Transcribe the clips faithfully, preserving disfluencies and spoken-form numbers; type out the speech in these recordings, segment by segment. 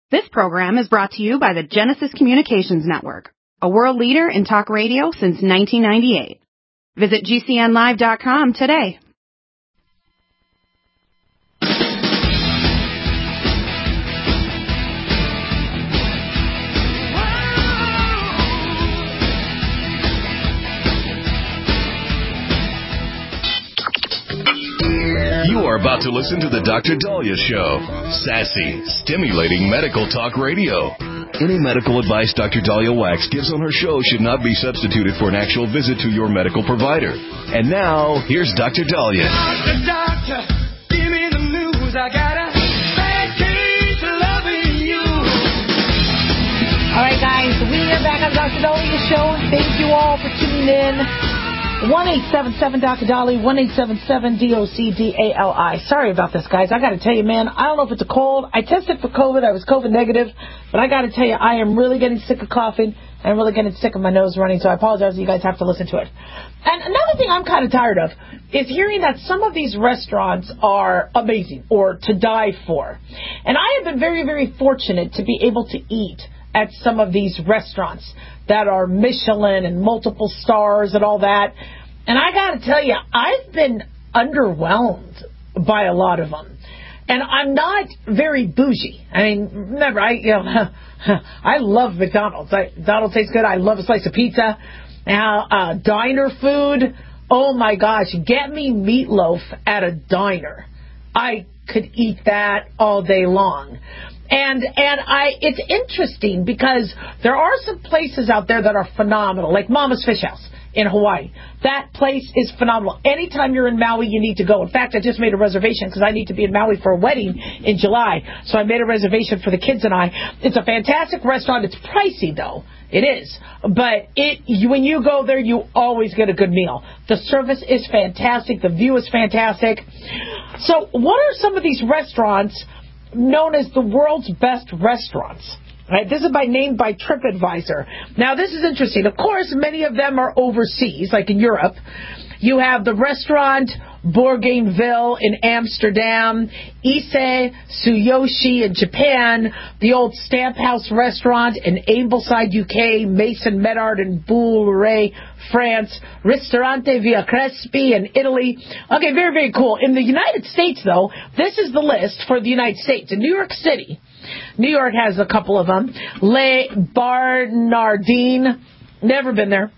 This program is brought to you by the Genesis Communications Network, a world leader in talk radio since nineteen ninety-eight. Visit G C N live dot com today. You are about to listen to the Doctor Daliah Show. Sassy, stimulating medical talk radio. Any medical advice Doctor Daliah Wax gives on her show should not be substituted for an actual visit to your medical provider. And now, here's Doctor Daliah. Doctor, doctor, give me the news. I got a bad case of loving you. All right, guys, we are back on the Doctor Daliah Show. Thank you all for tuning in. one eight seven seven Doctor Dolly, one eight seven seven D O C D A L I. Sorry about this, guys. I got to tell you, man, I don't know if it's a cold. I tested for COVID. I was COVID negative. But I got to tell you, I am really getting sick of coughing. And I'm really getting sick of my nose running. So I apologize. You guys have to listen to it. And another thing I'm kind of tired of is hearing that some of these restaurants are amazing or to die for. And I have been very, very fortunate to be able to eat at some of these restaurants that are Michelin and multiple stars and all that. And I got to tell you, I've been underwhelmed by a lot of them. And I'm not very bougie. I mean, remember, I you know, I love McDonald's. I, McDonald's tastes good. I love a slice of pizza. Now, uh, diner food, oh my gosh, get me meatloaf at a diner. I could eat that all day long. And and I it's interesting because there are some places out there that are phenomenal, like Mama's Fish House in Hawaii. That place is phenomenal. Anytime you're in Maui, you need to go. In fact, I just made a reservation because I need to be in Maui for a wedding in July. So I made a reservation for the kids and I. It's a fantastic restaurant. It's pricey, though. It is. But it when you go there, you always get a good meal. The service is fantastic. The view is fantastic. So what are some of these restaurants known as the world's best restaurants? Right, this is by named by TripAdvisor. Now, this is interesting. Of course, many of them are overseas, like in Europe. You have the restaurant Bougainville in Amsterdam, Ise Tsuyoshi in Japan, the old Stamp House restaurant in Ambleside, U K, Mason Medard in Boulray, France, Ristorante Via Crespi in Italy. Okay, very, very cool. In the United States, though, this is the list for the United States. In New York City, New York has a couple of them. Le Bernardine, never been there.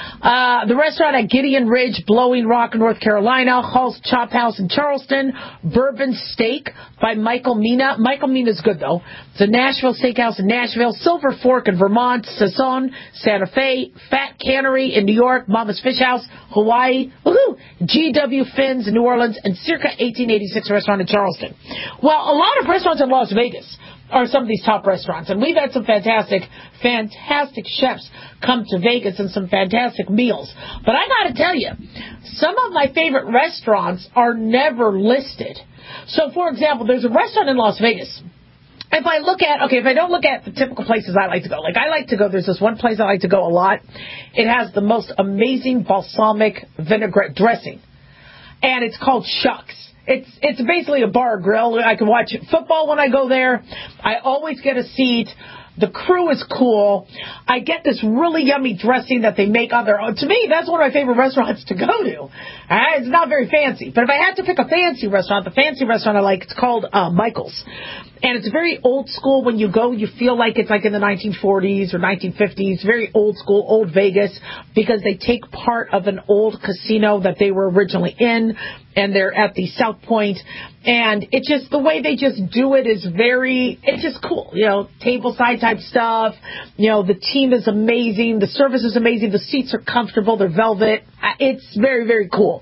Uh, the restaurant at Gideon Ridge, Blowing Rock, North Carolina. Hall's Chop House in Charleston. Bourbon Steak by Michael Mina. Michael Mina's good, though. It's a Nashville Steakhouse in Nashville. Silver Fork in Vermont. Saison, Santa Fe. Fat Cannery in New York. Mama's Fish House, Hawaii. Woohoo! G W Finn's in New Orleans. And Circa eighteen eighty-six restaurant in Charleston. Well, a lot of restaurants in Las Vegas are some of these top restaurants. And we've had some fantastic, fantastic chefs come to Vegas and some fantastic meals. But I got to tell you, some of my favorite restaurants are never listed. So, for example, there's a restaurant in Las Vegas. If I look at, okay, if I don't look at the typical places I like to go, like I like to go, there's this one place I like to go a lot. It has the most amazing balsamic vinaigrette dressing. And it's called Shucks. It's it's basically a bar grill. I can watch football when I go there. I always get a seat. The crew is cool. I get this really yummy dressing that they make on their own. To me, that's one of my favorite restaurants to go to. Uh, it's not very fancy. But if I had to pick a fancy restaurant, the fancy restaurant I like, it's called uh, Michael's. And it's very old school. When you go, you feel like it's like in the nineteen forties or nineteen fifties. Very old school, old Vegas, because they take part of an old casino that they were originally in, and they're at the South Point. And it just, the way they just do it is very, it's just cool. You know, tableside type stuff. You know, the team is amazing. The service is amazing. The seats are comfortable. They're velvet. It's very, very cool.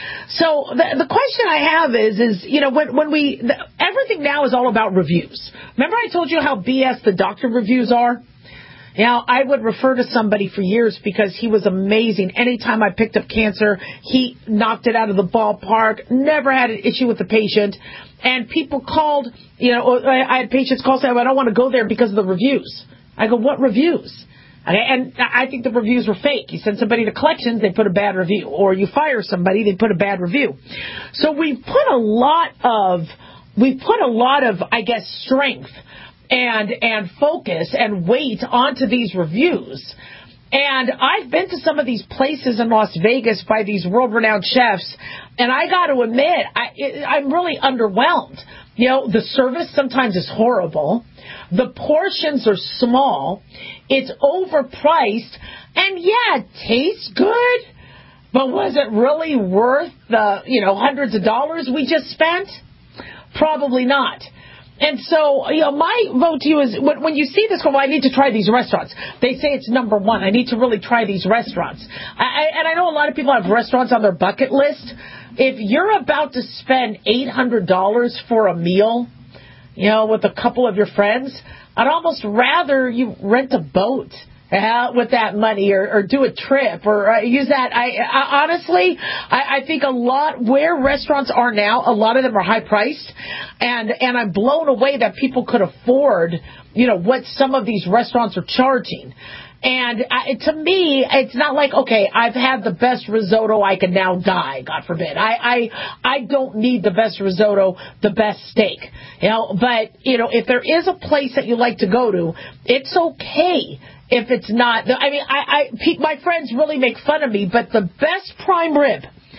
So the, the question I have is, is, you know, when, when we, the, everything now is all about reviews. Remember I told you how B S the doctor reviews are? Now, I would refer to somebody for years because he was amazing. Anytime I picked up cancer, he knocked it out of the ballpark, never had an issue with the patient. And people called, you know, I had patients call saying, I don't want to go there because of the reviews. I go, what reviews? Okay, and I think the reviews were fake. You send somebody to collections, they put a bad review. Or you fire somebody, they put a bad review. So we put a lot of, we put a lot of, I guess, strength and and focus and weight onto these reviews. And I've been to some of these places in Las Vegas by these world-renowned chefs, and I got to admit, I, it, I'm really underwhelmed. You know, the service sometimes is horrible. The portions are small. It's overpriced. And, yeah, it tastes good. But was it really worth the, you know, hundreds of dollars we just spent? Probably not. And so, you know, my vote to you is when, when you see this, go, well, I need to try these restaurants. They say it's number one. I need to really try these restaurants. I, I, and I know a lot of people have restaurants on their bucket list. If you're about to spend eight hundred dollars for a meal, you know, with a couple of your friends, I'd almost rather you rent a boat uh, with that money or, or do a trip or uh, use that. I, I honestly, I, I think a lot where restaurants are now, a lot of them are high priced, and and I'm blown away that people could afford, you know, what some of these restaurants are charging. And uh, to me, it's not like, okay, I've had the best risotto, I can now die, God forbid. I, I I don't need the best risotto, the best steak. You know, but, you know, if there is a place that you like to go to, it's okay if it's not. I mean, I, I my friends really make fun of me, but the best prime rib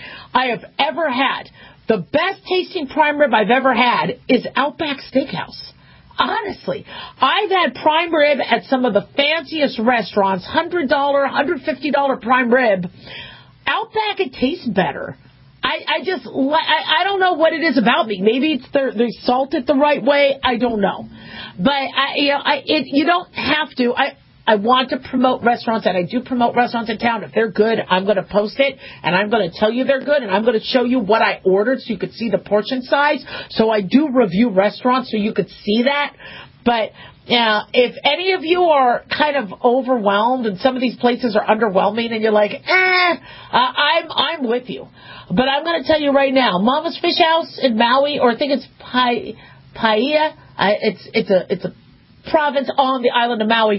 I have ever had, the best tasting prime rib I've ever had is Outback Steakhouse. Honestly, I've had prime rib at some of the fanciest restaurants, one hundred dollars, one hundred fifty dollars prime rib. Outback, it tastes better. I, I just, I, I don't know what it is about me. Maybe it's the, they salt it the right way. I don't know. But, I, you know, I, it, you don't have to. I, I want to promote restaurants, and I do promote restaurants in town. If they're good, I'm going to post it, and I'm going to tell you they're good, and I'm going to show you what I ordered so you could see the portion size. So I do review restaurants so you could see that. But uh, if any of you are kind of overwhelmed and some of these places are underwhelming and you're like, eh, uh, I'm I'm with you. But I'm going to tell you right now, Mama's Fish House in Maui, or I think it's Pai, Paia, uh, it's, it's, a, it's a province on the island of Maui.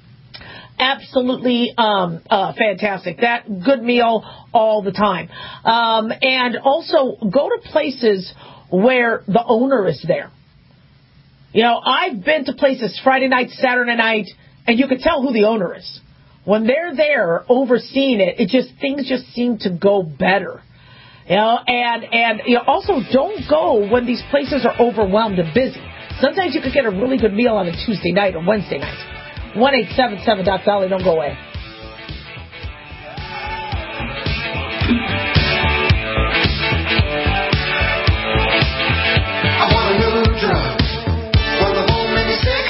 Absolutely um, uh, fantastic. That good meal all the time. Um, and also go to places where the owner is there. You know, I've been to places Friday night, Saturday night, and you can tell who the owner is. When they're there overseeing it, it just things just seem to go better. You know, and and you know, also don't go when these places are overwhelmed and busy. Sometimes you could get a really good meal on a Tuesday night or Wednesday night. one eight seven seven Doc Dolly, don't go away. I want a new drug. One that won't make me sick.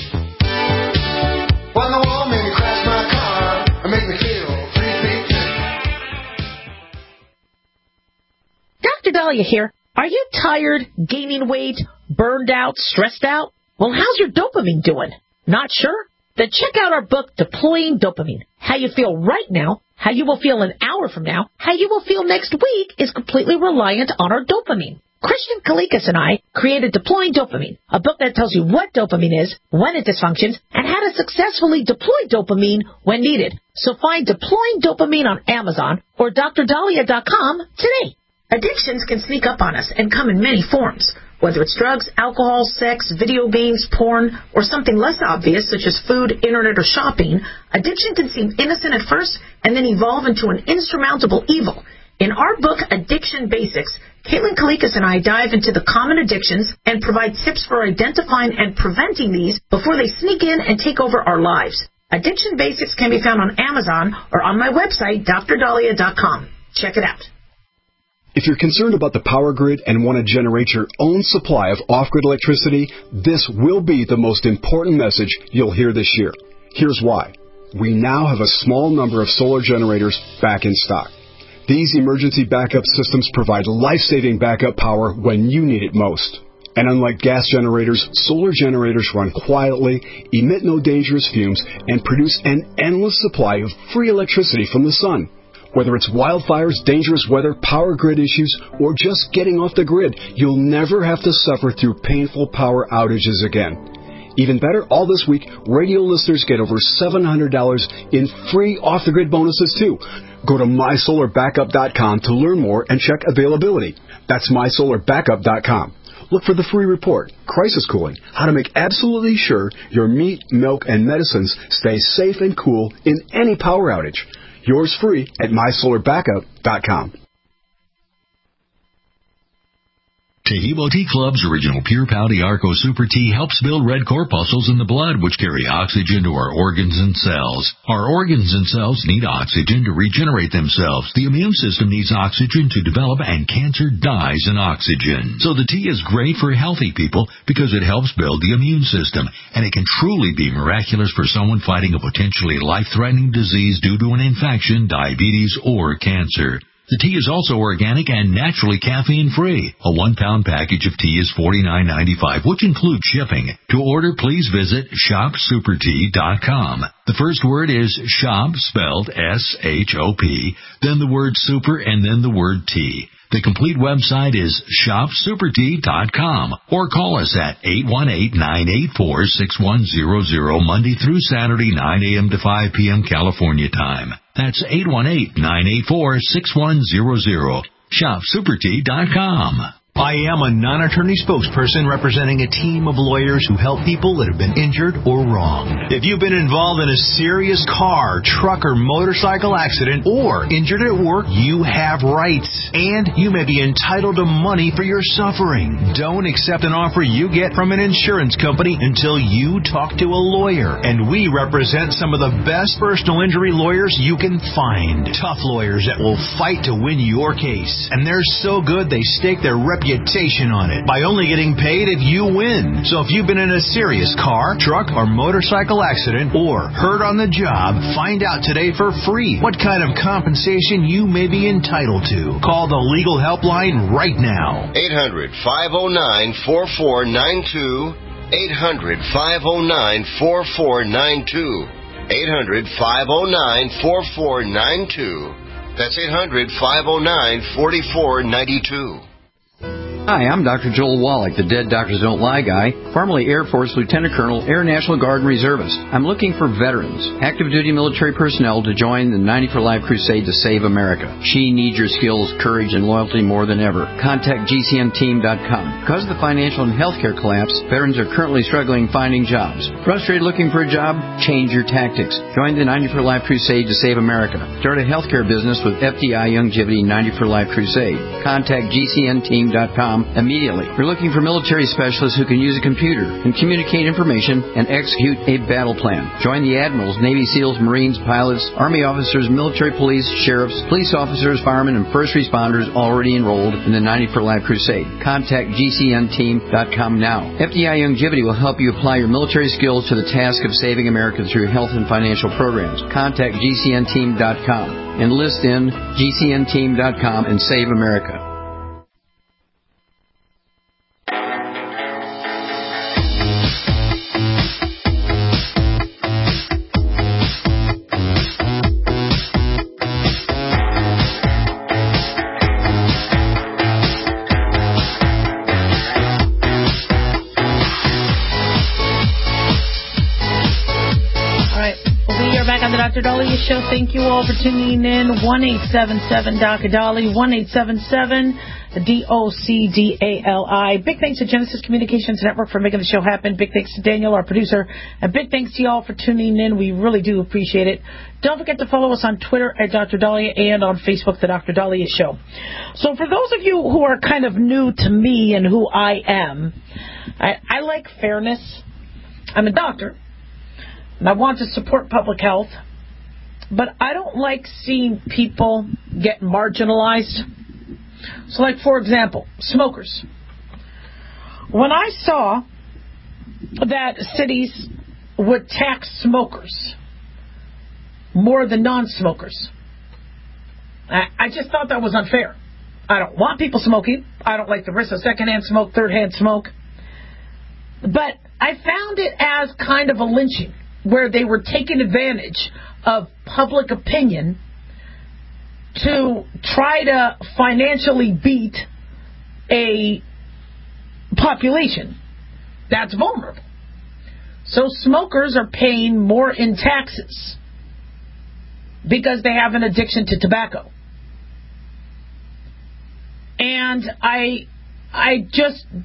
One that won't make me crash my car and make me feel three feet thick. Doctor Dahlia here. Are you tired, gaining weight, burned out, stressed out? Well, how's your dopamine doing? Not sure? Then check out our book, Deploying Dopamine. How you feel right now, how you will feel an hour from now, how you will feel next week is completely reliant on our dopamine. Christian Kalikas and I created Deploying Dopamine, a book that tells you what dopamine is, when it dysfunctions, and how to successfully deploy dopamine when needed. So find Deploying Dopamine on Amazon or D R dahlia dot com today. Addictions can sneak up on us and come in many forms. Whether it's drugs, alcohol, sex, video games, porn, or something less obvious such as food, internet, or shopping, addiction can seem innocent at first and then evolve into an insurmountable evil. In our book, Addiction Basics, Caitlin Kalikas and I dive into the common addictions and provide tips for identifying and preventing these before they sneak in and take over our lives. Addiction Basics can be found on Amazon or on my website, D R dahlia dot com. Check it out. If you're concerned about the power grid and want to generate your own supply of off-grid electricity, this will be the most important message you'll hear this year. Here's why. We now have a small number of solar generators back in stock. These emergency backup systems provide life-saving backup power when you need it most. And unlike gas generators, solar generators run quietly, emit no dangerous fumes, and produce an endless supply of free electricity from the sun. Whether it's wildfires, dangerous weather, power grid issues, or just getting off the grid, you'll never have to suffer through painful power outages again. Even better, all this week, radio listeners get over seven hundred dollars in free off-the-grid bonuses, too. Go to my solar backup dot com to learn more and check availability. That's my solar backup dot com. look for the free report, Crisis Cooling, how to make absolutely sure your meat, milk, and medicines stay safe and cool in any power outage. Yours free at my solar backup dot com. Tehebo Tea Club's original Pure Pau Arco Super Tea helps build red corpuscles in the blood, which carry oxygen to our organs and cells. Our organs and cells need oxygen to regenerate themselves. The immune system needs oxygen to develop, and cancer dies in oxygen. So the tea is great for healthy people because it helps build the immune system, and it can truly be miraculous for someone fighting a potentially life-threatening disease due to an infection, diabetes, or cancer. The tea is also organic and naturally caffeine-free. A one-pound package of tea is forty-nine ninety-five, which includes shipping. To order, please visit shop super tea dot com. The first word is shop, spelled S H O P, then the word super, and then the word tea. The complete website is shop super tea dot com, or call us at eight one eight, nine eight four, six one zero zero Monday through Saturday, nine a.m. to five p.m. California time. That's eight one eight, nine eight four, six one zero zero. shop super tea dot com. I am a non-attorney spokesperson representing a team of lawyers who help people that have been injured or wronged. If you've been involved in a serious car, truck, or motorcycle accident, or injured at work, you have rights, and you may be entitled to money for your suffering. Don't accept an offer you get from an insurance company until you talk to a lawyer, and we represent some of the best personal injury lawyers you can find. Tough lawyers that will fight to win your case, and they're so good they stake their reputation on it by only getting paid if you win. So if you've been in a serious car, truck, or motorcycle accident, or hurt on the job, find out today for free what kind of compensation you may be entitled to. Call the legal helpline right now. eight hundred, five oh nine, four four nine two. eight hundred, five oh nine, four four nine two. eight hundred, five oh nine, four four nine two. That's eight hundred, five oh nine, four four nine two. Hi, I'm Doctor Joel Wallach, the Dead Doctors Don't Lie guy, formerly Air Force Lieutenant Colonel, Air National Guard and Reservist. I'm looking for veterans, active duty military personnel to join the ninety for Life crusade to save America. She needs your skills, courage, and loyalty more than ever. Contact G C N team dot com. Because of the financial and healthcare collapse, veterans are currently struggling finding jobs. Frustrated looking for a job? Change your tactics. Join the ninety for Life crusade to save America. Start a healthcare business with F D I Youngevity ninety for Life crusade. Contact G C N team dot com immediately. We're looking for military specialists who can use a computer and communicate information and execute a battle plan. Join the admirals, Navy SEALs, Marines, pilots, Army officers, military police, sheriffs, police officers, firemen, and first responders already enrolled in the ninety for Life crusade. Contact G C N team dot com now. F D I Youngevity will help you apply your military skills to the task of saving America through health and financial programs. Contact G C N team dot com. Enlist in G C N team dot com and save America. Doctor Dahlia Show. Thank you all for tuning in. one eight seven seven Doctor Dolly, one eight seven seven D O C D A L I. Big thanks to Genesis Communications Network for making the show happen. Big thanks to Daniel, our producer. And big thanks to you all for tuning in. We really do appreciate it. Don't forget to follow us on Twitter at Doctor Dahlia and on Facebook, The Doctor Dahlia Show. So for those of you who are kind of new to me and who I am, I, I like fairness. I'm a doctor, and I want to support public health. But I don't like seeing people get marginalized. So, like, for example, smokers. When I saw that cities would tax smokers more than non-smokers, I, I just thought that was unfair. I don't want people smoking. I don't like the risk of secondhand smoke, third-hand smoke. But I found it as kind of a lynching, where they were taking advantage of public opinion to try to financially beat a population that's vulnerable. So smokers are paying more in taxes because they have an addiction to tobacco. And I I just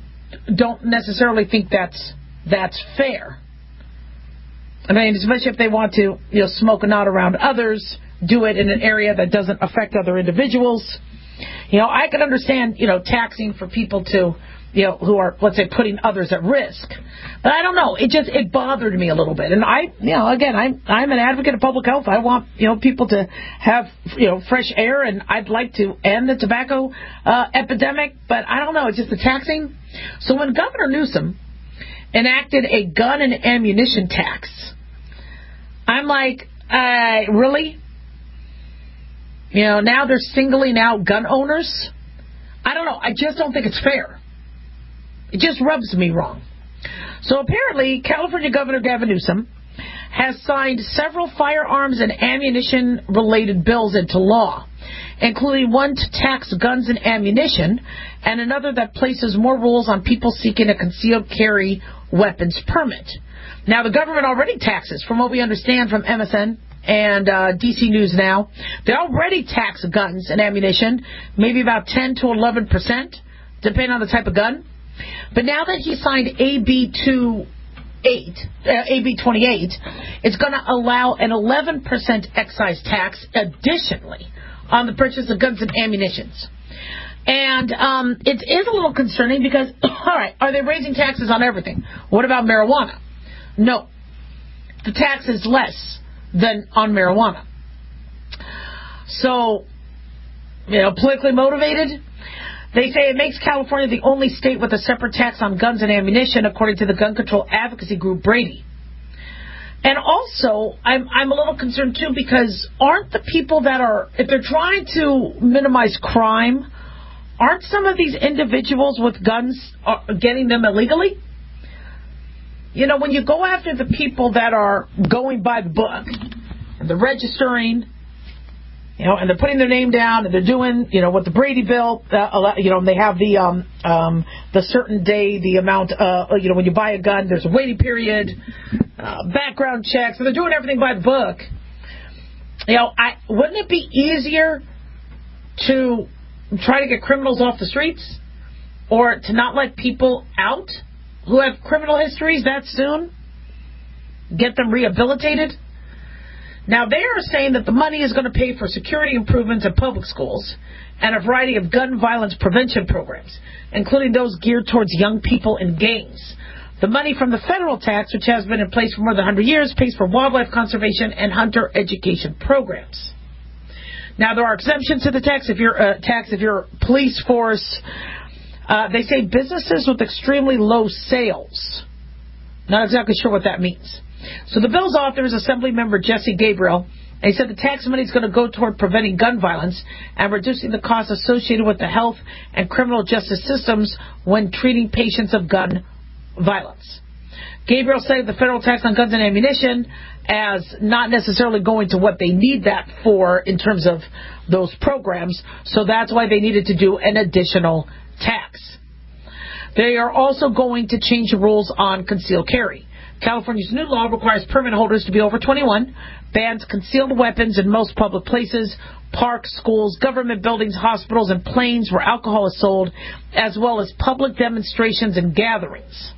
don't necessarily think that's that's fair. I mean, especially if they want to, you know, smoke a knot around others, do it in an area that doesn't affect other individuals. You know, I can understand, you know, taxing for people to, you know, who are, let's say, putting others at risk. But I don't know. It just, it bothered me a little bit. And I, you know, again, I'm, I'm an advocate of public health. I want, you know, people to have, you know, fresh air, and I'd like to end the tobacco uh, epidemic. But I don't know. It's just the taxing. So when Governor Newsom enacted a gun and ammunition tax, I'm like, uh, really? You know, now they're singling out gun owners? I don't know. I just don't think it's fair. It just rubs me wrong. So apparently, California Governor Gavin Newsom has signed several firearms and ammunition-related bills into law, including one to tax guns and ammunition, and another that places more rules on people seeking a concealed carry weapons permit. Now, the government already taxes, from what we understand from M S N and uh, D C News Now, they already tax guns and ammunition, maybe about ten to eleven percent, depending on the type of gun. But now that he signed A B twenty-eight, uh, A B twenty-eight, it's going to allow an eleven percent excise tax additionally on the purchase of guns and ammunitions. And um, it is a little concerning because, all right, are they raising taxes on everything? What about marijuana? No. The tax is less than on marijuana. So, you know, politically motivated, they say it makes California the only state with a separate tax on guns and ammunition, according to the gun control advocacy group Brady. And also, I'm I'm a little concerned, too, because aren't the people that are, if they're trying to minimize crime, aren't some of these individuals with guns getting them illegally? You know, when you go after the people that are going by the book, and they're registering, you know, and they're putting their name down, and they're doing, you know, what the Brady bill, uh, you know, they have the um, um, the certain day, the amount, uh, you know, when you buy a gun, there's a waiting period, uh, background checks, so they're doing everything by the book. You know, I wouldn't it be easier to try to get criminals off the streets, or to not let people out who have criminal histories that soon, get them rehabilitated? Now, they are saying that the money is going to pay for security improvements at public schools and a variety of gun violence prevention programs, including those geared towards young people in gangs. The money from the federal tax, which has been in place for more than one hundred years, pays for wildlife conservation and hunter education programs. Now, there are exemptions to the tax if you're uh, tax if you're a police force. Uh, they say businesses with extremely low sales. Not exactly sure what that means. So the bill's author is Assembly Member Jesse Gabriel, and he said the tax money is going to go toward preventing gun violence and reducing the costs associated with the health and criminal justice systems when treating patients of gun violence. Gabriel said the federal tax on guns and ammunition as not necessarily going to what they need that for in terms of those programs, so that's why they needed to do an additional tax. They are also going to change the rules on concealed carry. California's new law requires permit holders to be over twenty-one, bans concealed weapons in most public places, parks, schools, government buildings, hospitals, and planes where alcohol is sold, as well as public demonstrations and gatherings.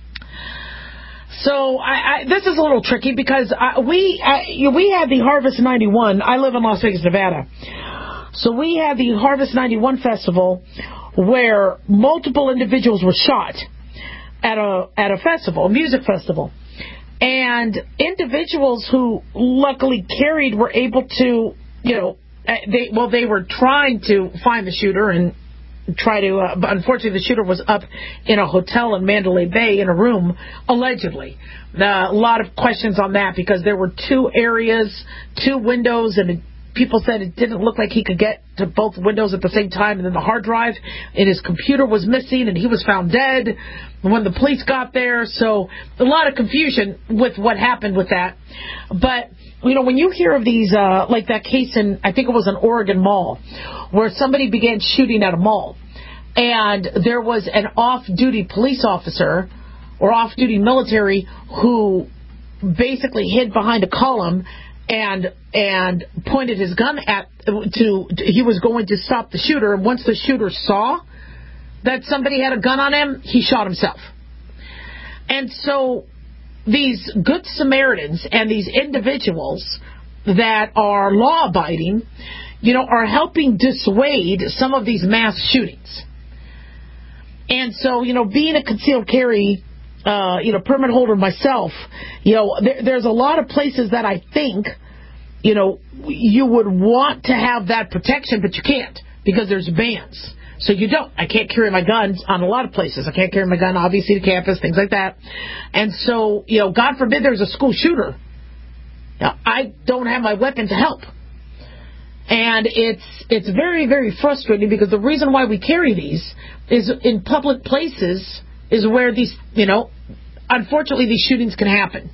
So I, I, this is a little tricky because I, we I, we had the Harvest ninety-one. I live in Las Vegas, Nevada. So we had the Harvest ninety-one festival where multiple individuals were shot at a at a festival, a music festival. And individuals who luckily carried were able to, you know, they well, they were trying to find the shooter and try to, uh, but unfortunately the shooter was up in a hotel in Mandalay Bay in a room, allegedly. Uh, a lot of questions on that because there were two areas, two windows, and it, people said it didn't look like he could get to both windows at the same time, and then the hard drive in his computer was missing, and he was found dead when the police got there. So a lot of confusion with what happened with that. But, you know, when you hear of these, uh, like that case in, I think it was an Oregon mall, where somebody began shooting at a mall, and there was an off-duty police officer or off-duty military who basically hid behind a column and and pointed his gun at to, to he was going to stop the shooter, and once the shooter saw that somebody had a gun on him, he shot himself. And so these good Samaritans and these individuals that are law-abiding, you know, are helping dissuade some of these mass shootings. And so, you know, being a concealed carry, uh, you know, permit holder myself, you know, there, there's a lot of places that I think, you know, you would want to have that protection, but you can't because there's bans. So you don't. I can't carry my guns on a lot of places. I can't carry my gun, obviously, to campus, things like that. And so, you know, God forbid there's a school shooter. Now, I don't have my weapon to help. And it's it's very, very frustrating because the reason why we carry these is in public places is where these, you know, unfortunately these shootings can happen.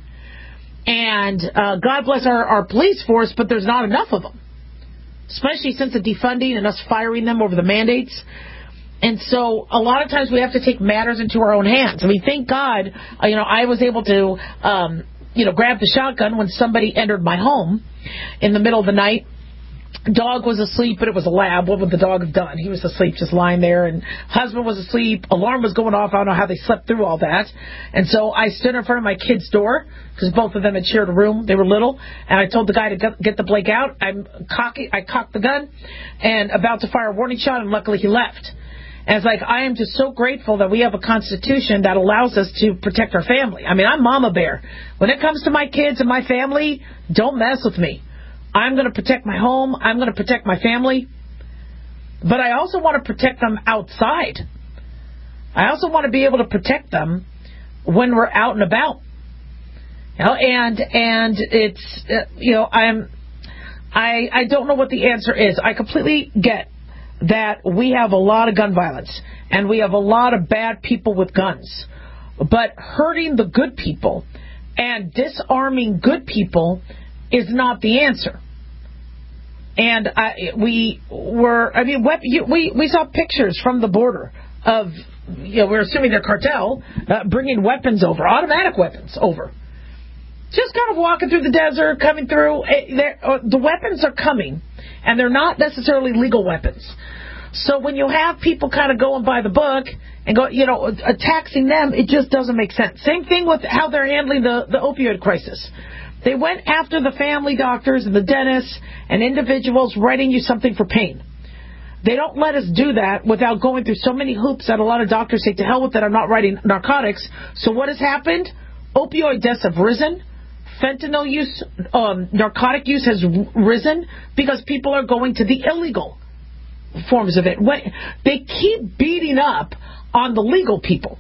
And uh, God bless our, our police force, but there's not enough of them, especially since the defunding and us firing them over the mandates. And so a lot of times we have to take matters into our own hands. I mean, thank God, uh, you know, I was able to, um, you know, grab the shotgun when somebody entered my home in the middle of the night. Dog was asleep, but it was a lab. What would the dog have done? He was asleep, just lying there. And husband was asleep. Alarm was going off. I don't know how they slept through all that. And so I stood in front of my kid's door because both of them had shared a room. They were little. And I told the guy to get the Blake out. I'm cocky. I cocked the gun and about to fire a warning shot, and luckily he left. And it's like, I am just so grateful that we have a constitution that allows us to protect our family. I mean, I'm Mama Bear. When it comes to my kids and my family, don't mess with me. I'm going to protect my home. I'm going to protect my family. But I also want to protect them outside. I also want to be able to protect them when we're out and about. You know, and and it's, uh, you know, I'm, I I don't know what the answer is. I completely get that we have a lot of gun violence and we have a lot of bad people with guns. But hurting the good people and disarming good people is not the answer. And I, we were, I mean, we we saw pictures from the border of, you know, we're assuming they're cartel, uh, bringing weapons over, automatic weapons over. Just kind of walking through the desert, coming through. Uh, the weapons are coming, and they're not necessarily legal weapons. So when you have people kind of going by the book and go, you know, taxing them, it just doesn't make sense. Same thing with how they're handling the, the opioid crisis. They went after the family doctors and the dentists and individuals writing you something for pain. They don't let us do that without going through so many hoops that a lot of doctors say, to hell with it, I'm not writing narcotics. So what has happened? Opioid deaths have risen. Fentanyl use, um, narcotic use has risen because people are going to the illegal forms of it. When they keep beating up on the legal people.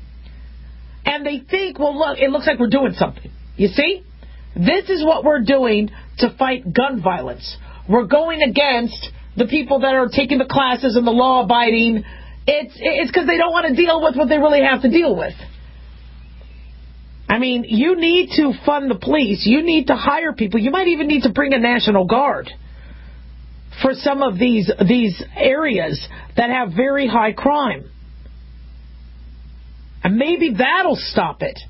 And they think, well, look, it looks like we're doing something. You see? This is what we're doing to fight gun violence. We're going against the people that are taking the classes and the law-abiding. It's it's because they don't want to deal with what they really have to deal with. I mean, you need to fund the police. You need to hire people. You might even need to bring a National Guard for some of these these areas that have very high crime. And maybe that'll stop it.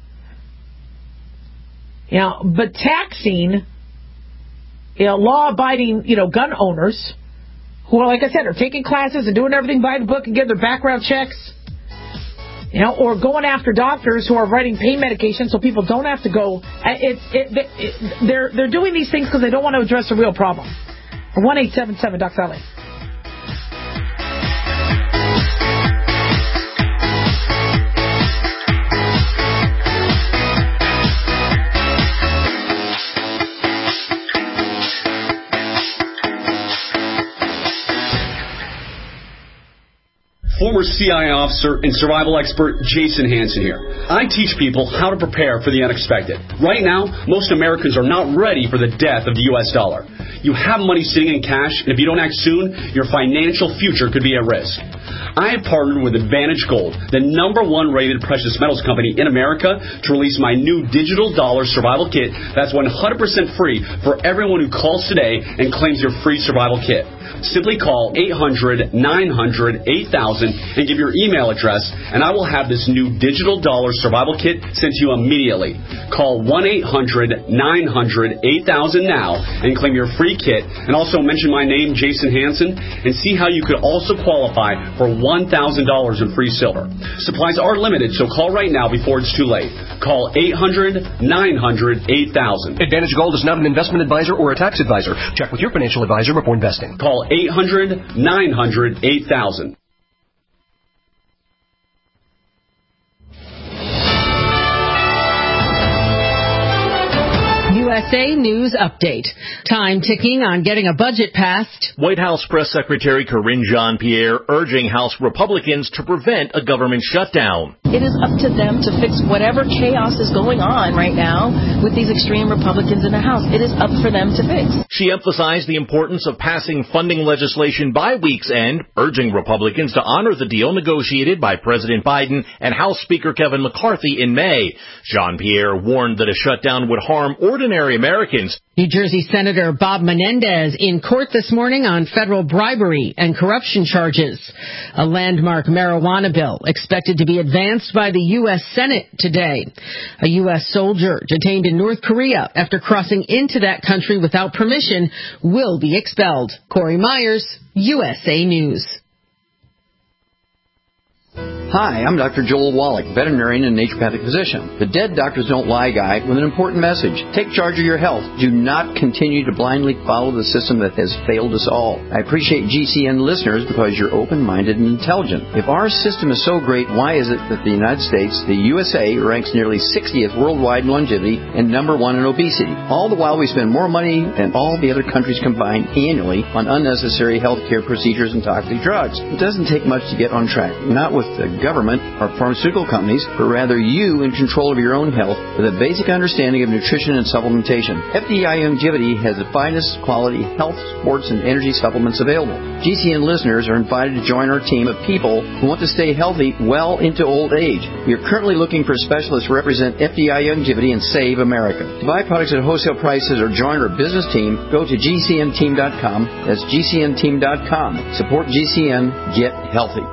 You know, but taxing, you know, law-abiding, you know, gun owners who are, like I said, are taking classes and doing everything by the book and getting their background checks, you know, or going after doctors who are writing pain medication so people don't have to go. It, it, it, it, they're they're doing these things because they don't want to address a real problem. one eight seven seven Doc Sally. Former C I A officer and survival expert Jason Hansen here. I teach people how to prepare for the unexpected. Right now, most Americans are not ready for the death of the U S dollar. You have money sitting in cash, and if you don't act soon, your financial future could be at risk. I have partnered with Advantage Gold, the number one rated precious metals company in America, to release my new digital dollar survival kit that's one hundred percent free for everyone who calls today and claims your free survival kit. Simply call eight hundred nine hundred eight thousand and give your email address, and I will have this new digital dollar survival kit sent to you immediately. Call one eight hundred nine hundred eight thousand now and claim your free kit, and also mention my name, Jason Hansen, and see how you could also qualify for one thousand dollars in free silver. Supplies are limited, so call right now before it's too late. Call eight hundred, nine hundred, eight thousand. Advantage Gold is not an investment advisor or a tax advisor. Check with your financial advisor before investing. Call eight hundred, nine hundred, eight thousand. U S A News Update. Time ticking on getting a budget passed. White House Press Secretary Karine Jean-Pierre urging House Republicans to prevent a government shutdown. It is up to them to fix whatever chaos is going on right now with these extreme Republicans in the House. It is up for them to fix. She emphasized the importance of passing funding legislation by week's end, urging Republicans to honor the deal negotiated by President Biden and House Speaker Kevin McCarthy in May. Jean-Pierre warned that a shutdown would harm ordinary Americans. New Jersey Senator Bob Menendez in court this morning on federal bribery and corruption charges. A landmark marijuana bill expected to be advanced by the U S Senate today. A U S soldier detained in North Korea after crossing into that country without permission will be expelled. Corey Myers, U S A News. Hi, I'm Doctor Joel Wallach, veterinarian and naturopathic physician, the Dead Doctors Don't Lie guy with an important message. Take charge of your health. Do not continue to blindly follow the system that has failed us all. I appreciate G C N listeners because you're open-minded and intelligent. If our system is so great, why is it that the United States, the U S A, ranks nearly sixtieth worldwide in longevity and number one in obesity? All the while we spend more money than all the other countries combined annually on unnecessary health care procedures and toxic drugs. It doesn't take much to get on track. Not with the government or pharmaceutical companies, but rather you in control of your own health with a basic understanding of nutrition and supplementation. F D I Longevity has the finest quality health, sports, and energy supplements available. G C N listeners are invited to join our team of people who want to stay healthy well into old age. We are currently looking for specialists to represent F D I Longevity and Save America. To buy products at wholesale prices or join our business team, go to G C N team dot com. That's G C N team dot com. Support G C N. Get healthy.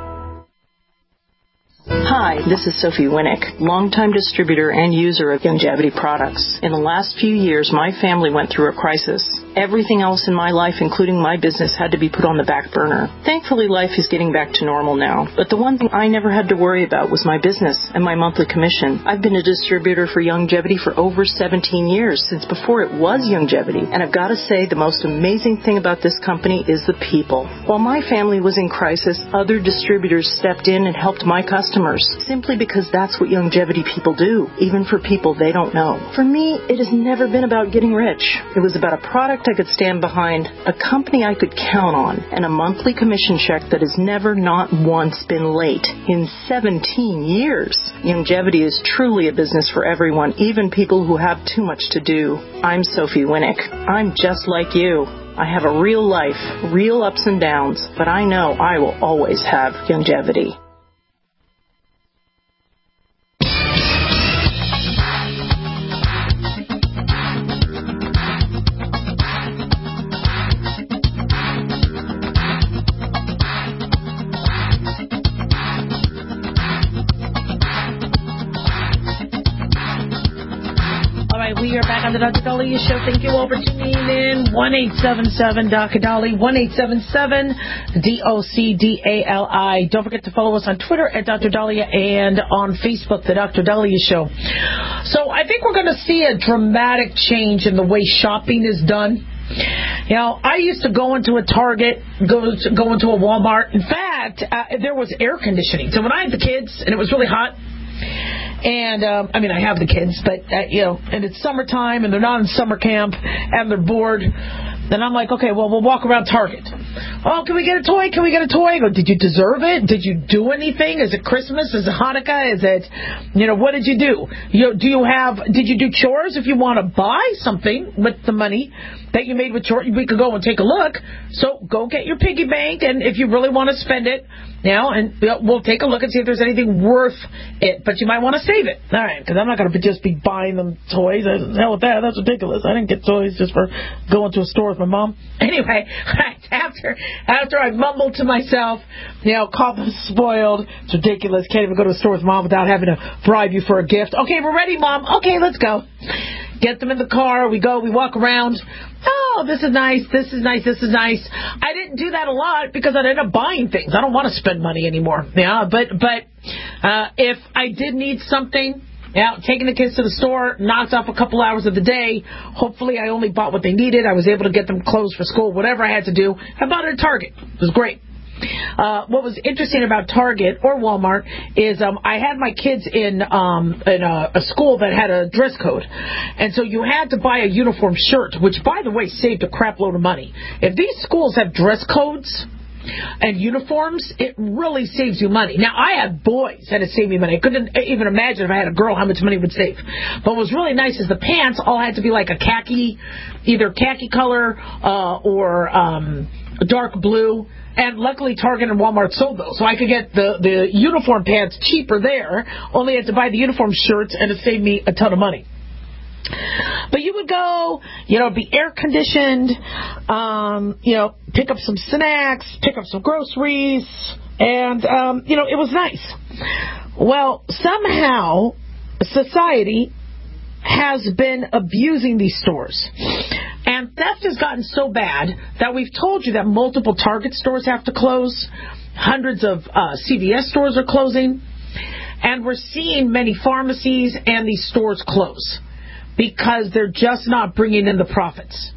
Hi, this is Sophie Winnick, longtime distributor and user of Longevity products. In the last few years, my family went through a crisis. Everything else in my life, including my business, had to be put on the back burner. Thankfully, life is getting back to normal now. But the one thing I never had to worry about was my business and my monthly commission. I've been a distributor for Longevity for over seventeen years, since before it was Longevity. And I've got to say, the most amazing thing about this company is the people. While my family was in crisis, other distributors stepped in and helped my customers, simply because that's what Longevity people do, even for people they don't know. For me, it has never been about getting rich. It was about a product I could stand behind, a company I could count on, and a monthly commission check that has never not once been late in seventeen years. Longevity is truly a business for everyone, even people who have too much to do. I'm Sophie Winnick. I'm just like you. I have a real life, real ups and downs, but I know I will always have Longevity. We are back on the Doctor Dahlia Show. Thank you all for tuning in. one eight seven seven Doctor Dolly, one eight seven seven D O C D A L I. Don't forget to follow us on Twitter at Doctor Dahlia and on Facebook, The Doctor Dahlia Show. So I think we're going to see a dramatic change in the way shopping is done. You know, I used to go into a Target, go to, go into a Walmart. In fact, uh, there was air conditioning. So when I had the kids and it was really hot, and, um, I mean, I have the kids, but, uh, you know, and it's summertime, and they're not in summer camp, and they're bored. Then I'm like, okay, well, we'll walk around Target. Oh, can we get a toy? Can we get a toy? I go, did you deserve it? Did you do anything? Is it Christmas? Is it Hanukkah? Is it, you know, what did you do? You do you have, did you do chores? If you want to buy something with the money that you made with chores, we could go and take a look. So go get your piggy bank, and if you really want to spend it, you know, and we'll take a look and see if there's anything worth it. But you might want to save it. All right, because I'm not going to just be buying them toys. Hell with that. That's ridiculous. I didn't get toys just for going to a store with my mom. Anyway, after after I mumbled to myself, you know, call them spoiled. It's ridiculous. Can't even go to a store with mom without having to bribe you for a gift. Okay, we're ready, Mom. Okay, let's go. Get them in the car. We go. We walk around. Oh, oh, this is nice, this is nice, this is nice. I didn't do that a lot because I ended up buying things. I don't want to spend money anymore. Yeah, but but uh, if I did need something, yeah, taking the kids to the store knocked off a couple hours of the day. Hopefully, I only bought what they needed. I was able to get them clothes for school, whatever I had to do. I bought it at Target. It was great. Uh, what was interesting about Target or Walmart is um, I had my kids in um, in a, a school that had a dress code, and so you had to buy a uniform shirt, which, by the way, saved a crap load of money. If these schools have dress codes and uniforms, it really saves you money. Now, I had boys, and it saved me money. I couldn't even imagine if I had a girl how much money it would save. But what was really nice is the pants all had to be like a khaki, either khaki color uh, or um, dark blue. And luckily, Target and Walmart sold those. So I could get the, the uniform pants cheaper there. Only had to buy the uniform shirts, and it saved me a ton of money. But you would go, you know, be air conditioned, um, you know, pick up some snacks, pick up some groceries, and, um, you know, it was nice. Well, somehow, society has been abusing these stores. And theft has gotten so bad that we've told you that multiple Target stores have to close. Hundreds of uh, C V S stores are closing. And we're seeing many pharmacies and these stores close because they're just not bringing in the profits.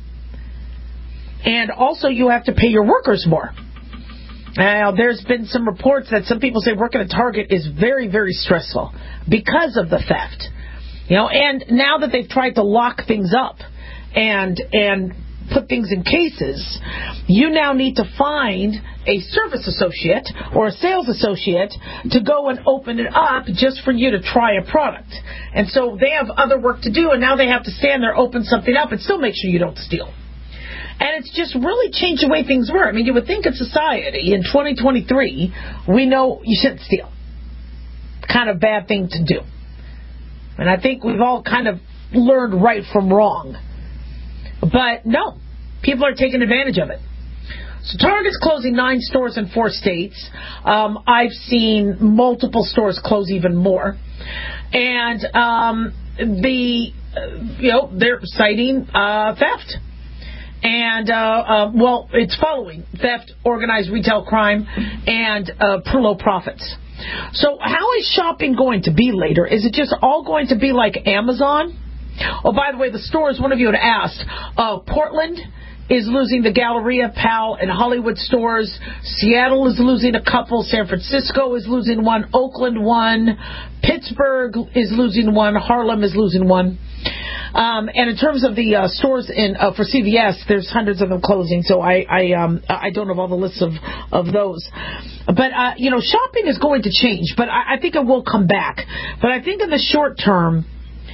And also you have to pay your workers more. Now, there's been some reports that some people say working at Target is very, very stressful because of the theft. You know, and now that they've tried to lock things up and and put things in cases, you now need to find a service associate or a sales associate to go and open it up just for you to try a product. And so they have other work to do, and now they have to stand there, open something up, and still make sure you don't steal. And it's just really changed the way things were. I mean, you would think in society in twenty twenty-three, we know you shouldn't steal. Kind of bad thing to do. And I think we've all kind of learned right from wrong. But no, people are taking advantage of it. So Target's closing nine stores in four states. Um, I've seen multiple stores close even more. And um, the, uh, you know, they're citing uh, theft. And, uh, uh, well, it's following theft, organized retail crime, and uh, per low profits. So how is shopping going to be later? Is it just all going to be like Amazon? Oh, by the way, the stores, one of you had asked, uh, Portland is losing the Galleria, P A L, and Hollywood stores. Seattle is losing a couple. San Francisco is losing one. Oakland one. Pittsburgh is losing one. Harlem is losing one. Um, and in terms of the uh, stores in uh, for C V S, there's hundreds of them closing. So I I, um, I don't have all the lists of of those. But uh, you know, shopping is going to change. But I, I think it will come back. But I think in the short term,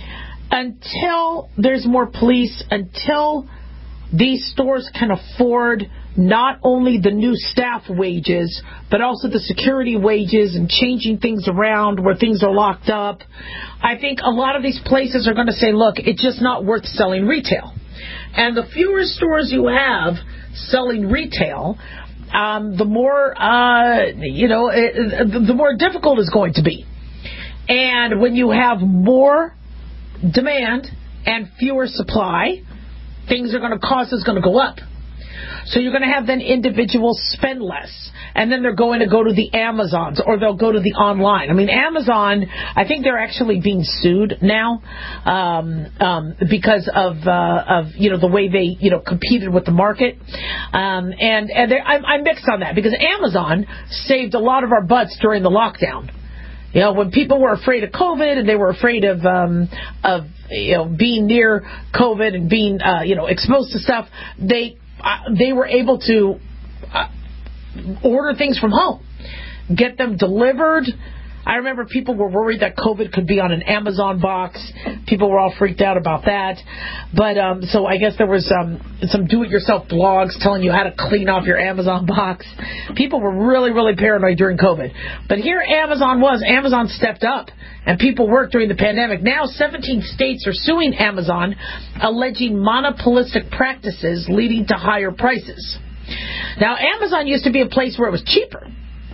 until there's more police, until these stores can afford not only the new staff wages, but also the security wages and changing things around where things are locked up, I think a lot of these places are going to say, look, it's just not worth selling retail. And the fewer stores you have selling retail, um, the more, uh, you know, it, the more difficult it's going to be. And when you have more demand and fewer supply, things are going to, cost is going to go up. So you're going to have then individuals spend less. And then they're going to go to the Amazons or they'll go to the online. I mean, Amazon, I think they're actually being sued now um, um, because of, uh, of, you know, the way they, you know, competed with the market. Um, and and I'm, I'm mixed on that because Amazon saved a lot of our butts during the lockdown. You know, when people were afraid of COVID and they were afraid of, um, of you know, being near COVID and being, uh, you know, exposed to stuff, they uh, they were able to uh, order things from home, get them delivered. I remember people were worried that COVID could be on an Amazon box. People were all freaked out about that. But um, so I guess there was um, some do-it-yourself blogs telling you how to clean off your Amazon box. People were really, really paranoid during COVID. But here Amazon was. Amazon stepped up, and people worked during the pandemic. Now seventeen states are suing Amazon, alleging monopolistic practices leading to higher prices. Now, Amazon used to be a place where it was cheaper.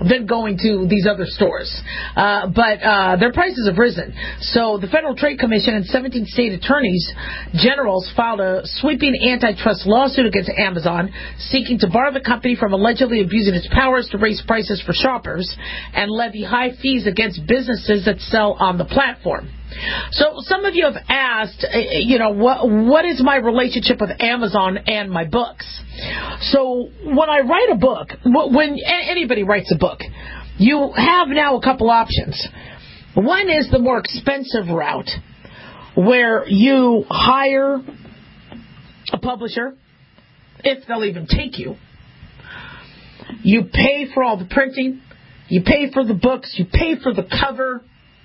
than going to these other stores. Uh, but uh, their prices have risen. So the Federal Trade Commission and seventeen state attorneys generals filed a sweeping antitrust lawsuit against Amazon, seeking to bar the company from allegedly abusing its powers to raise prices for shoppers and levy high fees against businesses that sell on the platform. So some of you have asked, you know, what what is my relationship with Amazon and my books? So when I write a book, when anybody writes a book, you have now a couple options. One is the more expensive route, where you hire a publisher, if they'll even take you. You pay for all the printing, you pay for the books, you pay for the cover,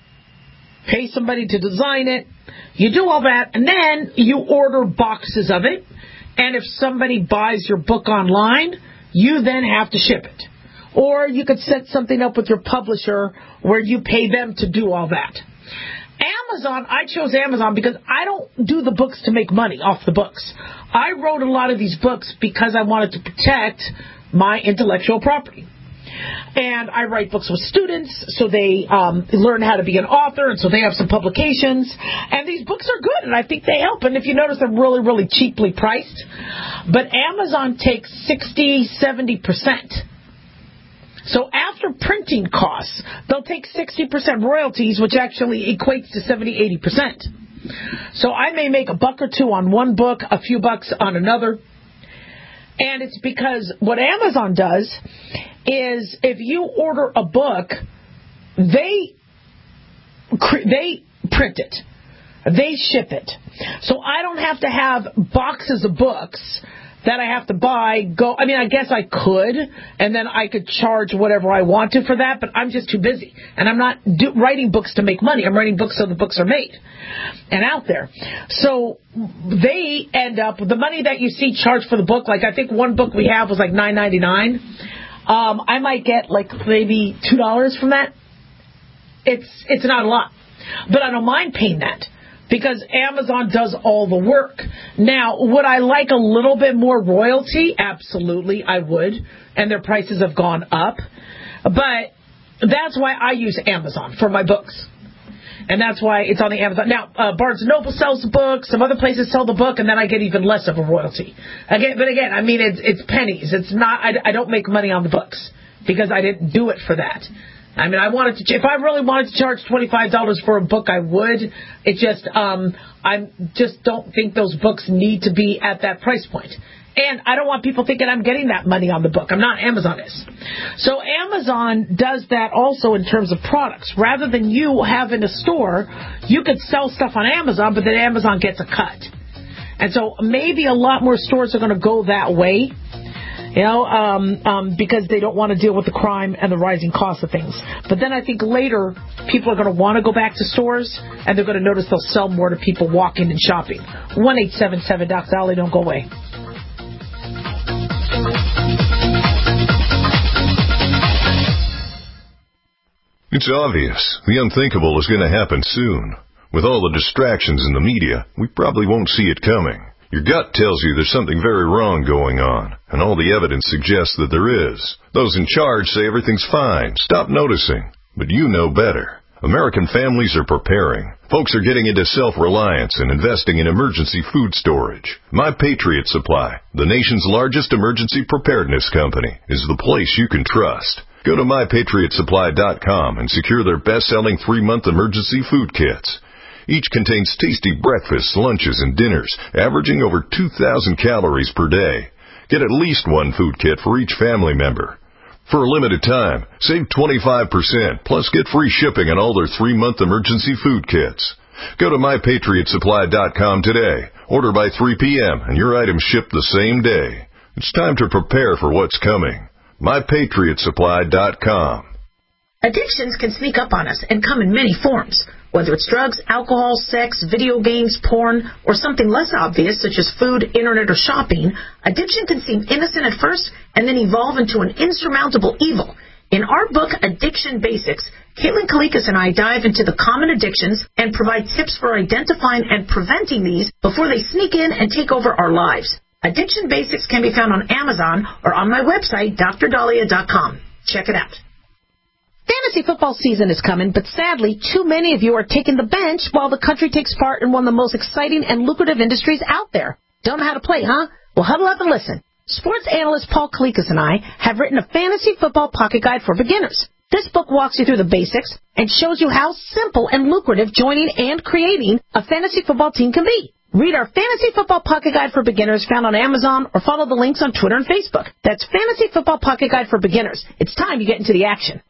pay somebody to design it, you do all that, and then you order boxes of it, and if somebody buys your book online, you then have to ship it. Or you could set something up with your publisher where you pay them to do all that. Amazon, I chose Amazon because I don't do the books to make money off the books. I wrote a lot of these books because I wanted to protect my intellectual property. And I write books with students, so they um, learn how to be an author, and so they have some publications. And these books are good, and I think they help. And if you notice, they're really, really cheaply priced. But Amazon takes sixty, seventy percent. So after printing costs, they'll take sixty percent royalties, which actually equates to seventy, eighty percent. So I may make a buck or two on one book, a few bucks on another. And it's because what Amazon does is if you order a book, they they print it. They ship it. So I don't have to have boxes of books that I have to buy. Go. I mean, I guess I could, and then I could charge whatever I want to for that, but I'm just too busy. And I'm not do, writing books to make money. I'm writing books so the books are made and out there. So they end up, the money that you see charged for the book, like I think one book we have was like nine ninety-nine. Um, I might get like maybe two dollars from that. It's it's not a lot. But I don't mind paying that, because Amazon does all the work. Now, would I like a little bit more royalty? Absolutely, I would. And their prices have gone up. But that's why I use Amazon for my books. And that's why it's on the Amazon. Now, uh, Barnes and Noble sells the book. Some other places sell the book, and then I get even less of a royalty. Again, but again, I mean, it's, it's pennies. It's not. I, I don't make money on the books because I didn't do it for that. I mean, I wanted to. If I really wanted to charge twenty-five dollars for a book, I would. It just, um, I just don't think those books need to be at that price point. And I don't want people thinking I'm getting that money on the book. I'm not. Amazon is. So Amazon does that also in terms of products. Rather than you having a store, you could sell stuff on Amazon, but then Amazon gets a cut. And so maybe a lot more stores are going to go that way. You know, um, um, because they don't want to deal with the crime and the rising cost of things. But then I think later people are going to want to go back to stores, and they're going to notice they'll sell more to people walking and shopping. one eight seven seven Doctor Dolly, don't go away. It's obvious. The unthinkable is going to happen soon. With all the distractions in the media, we probably won't see it coming. Your gut tells you there's something very wrong going on, and all the evidence suggests that there is. Those in charge say everything's fine. Stop noticing. But you know better. American families are preparing. Folks are getting into self-reliance and investing in emergency food storage. My Patriot Supply, the nation's largest emergency preparedness company, is the place you can trust. Go to my patriot supply dot com and secure their best-selling three-month emergency food kits. Each contains tasty breakfasts, lunches, and dinners, averaging over two thousand calories per day. Get at least one food kit for each family member. For a limited time, save twenty-five percent, plus get free shipping on all their three-month emergency food kits. Go to my patriot supply dot com today. Order by three p.m. and your items ship the same day. It's time to prepare for what's coming. my patriot supply dot com. Addictions can sneak up on us and come in many forms. Whether it's drugs, alcohol, sex, video games, porn, or something less obvious such as food, internet, or shopping, addiction can seem innocent at first and then evolve into an insurmountable evil. In our book, Addiction Basics, Caitlin Kalikas and I dive into the common addictions and provide tips for identifying and preventing these before they sneak in and take over our lives. Addiction Basics can be found on Amazon or on my website, dr dahlia dot com. Check it out. Fantasy football season is coming, but sadly, too many of you are taking the bench while the country takes part in one of the most exciting and lucrative industries out there. Don't know how to play, huh? Well, huddle up and listen. Sports analyst Paul Kalikas and I have written a fantasy football pocket guide for beginners. This book walks you through the basics and shows you how simple and lucrative joining and creating a fantasy football team can be. Read our Fantasy Football Pocket Guide for Beginners found on Amazon or follow the links on Twitter and Facebook. That's Fantasy Football Pocket Guide for Beginners. It's time you get into the action.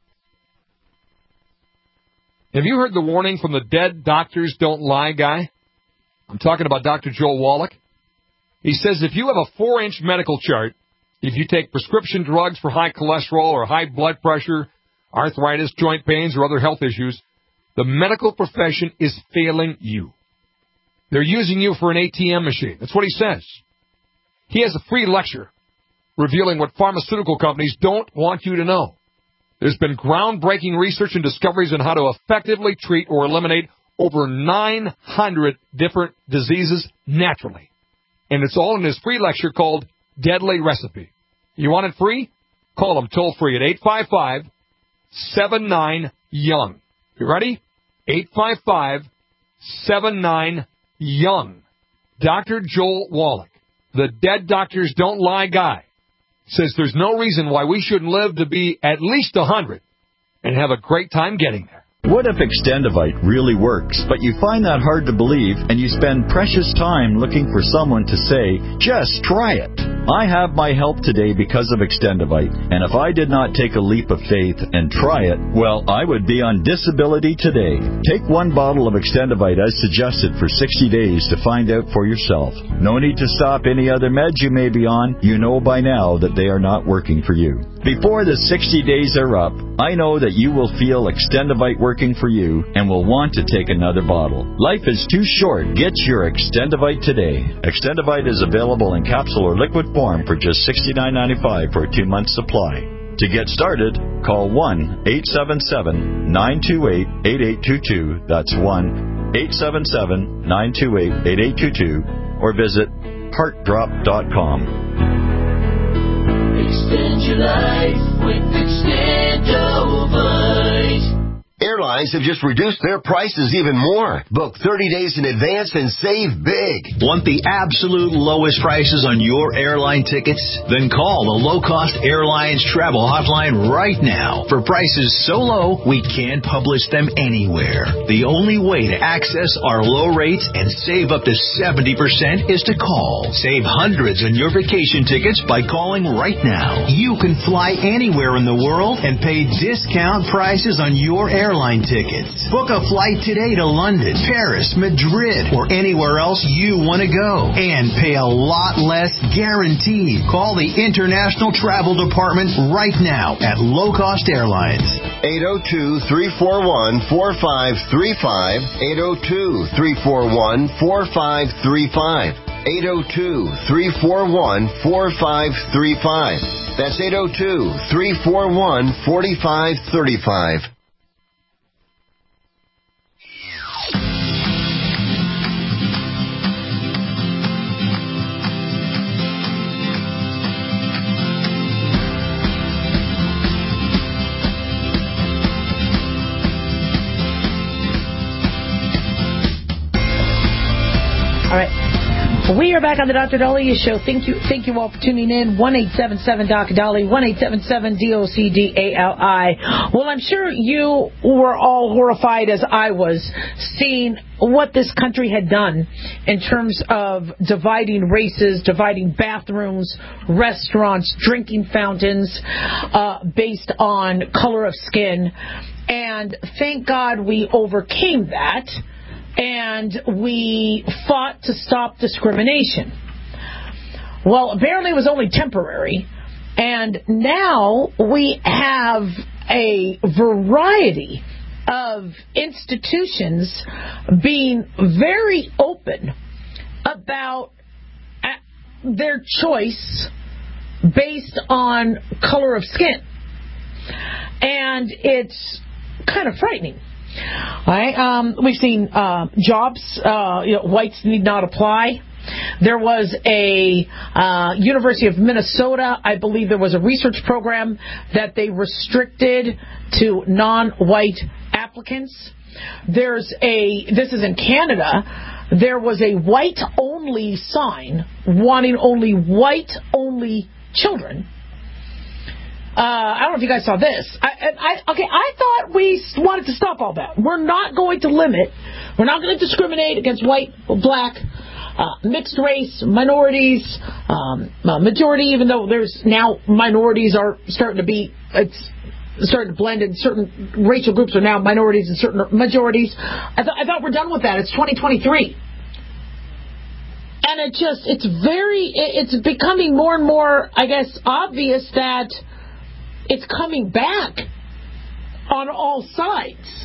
Have you heard the warning from the dead doctors don't lie guy? I'm talking about Doctor Joel Wallach. He says if you have a four-inch medical chart, if you take prescription drugs for high cholesterol or high blood pressure, arthritis, joint pains, or other health issues, the medical profession is failing you. They're using you for an A T M machine. That's what he says. He has a free lecture revealing what pharmaceutical companies don't want you to know. There's been groundbreaking research and discoveries on how to effectively treat or eliminate over nine hundred different diseases naturally. And it's all in his free lecture called Deadly Recipe. You want it free? Call him toll free at eight five five, seven nine, young. You ready? eight five five, seven nine, young. Doctor Joel Wallach, the dead doctors don't lie guy, says there's no reason why we shouldn't live to be at least one hundred and have a great time getting there. What if Extendivite really works, but you find that hard to believe and you spend precious time looking for someone to say, just try it? I have my help today because of Extendivite, and if I did not take a leap of faith and try it, well, I would be on disability today. Take one bottle of Extendivite as suggested for sixty days to find out for yourself. No need to stop any other meds you may be on. You know by now that they are not working for you. Before the sixty days are up, I know that you will feel Extendivite working for you and will want to take another bottle. Life is too short. Get your Extendivite today. Extendivite is available in capsule or liquid form for just sixty-nine ninety-five for a two-month supply. To get started, call one eight seven seven, nine two eight, eight eight two two. That's one eight seven seven, nine two eight, eight eight two two. Or visit heart drop dot com. Extend your life with Extendovite. Airlines have just reduced their prices even more. Book thirty days in advance and save big. Want the absolute lowest prices on your airline tickets? Then call the Low Cost Airlines Travel Hotline right now for prices so low we can't publish them anywhere. The only way to access our low rates and save up to seventy percent is to call. Save hundreds on your vacation tickets by calling right now. You can fly anywhere in the world and pay discount prices on your airline Airline tickets. Book a flight today to London, Paris, Madrid, or anywhere else you want to go, and pay a lot less guaranteed. Call the International Travel Department right now at Low Cost Airlines. eight oh two, three four one, four five three five, eight oh two, three four one, four five three five, eight oh two, three four one, four five three five. That's eight oh two, three four one, four five three five. All right. We are back on the Doctor Daliah Show. Thank you thank you all for tuning in. one eight seven seven D O C D A L I, one eight seven seven D O C D A L I. Well, I'm sure you were all horrified as I was seeing what this country had done in terms of dividing races, dividing bathrooms, restaurants, drinking fountains uh, based on color of skin. And thank God we overcame that. And we fought to stop discrimination. Well, apparently it was only temporary. And now we have a variety of institutions being very open about their choice based on color of skin. And it's kind of frightening. All right, um, we've seen uh, jobs, uh, you know, whites need not apply. There was a uh, University of Minnesota, I believe there was a research program that they restricted to non-white applicants. There's a, this is in Canada, there was a white-only sign wanting only white-only children. Uh, I don't know if you guys saw this. I, I, okay, I thought we wanted to stop all that. We're not going to limit, we're not going to discriminate against white, black, uh, mixed race, minorities, um, majority, even though there's now minorities are starting to be, it's starting to blend in. Certain racial groups are now minorities and certain majorities. I, th- I thought we're done with that. It's twenty twenty-three. And it just, it's very, it's becoming more and more, I guess, obvious that it's coming back on all sides.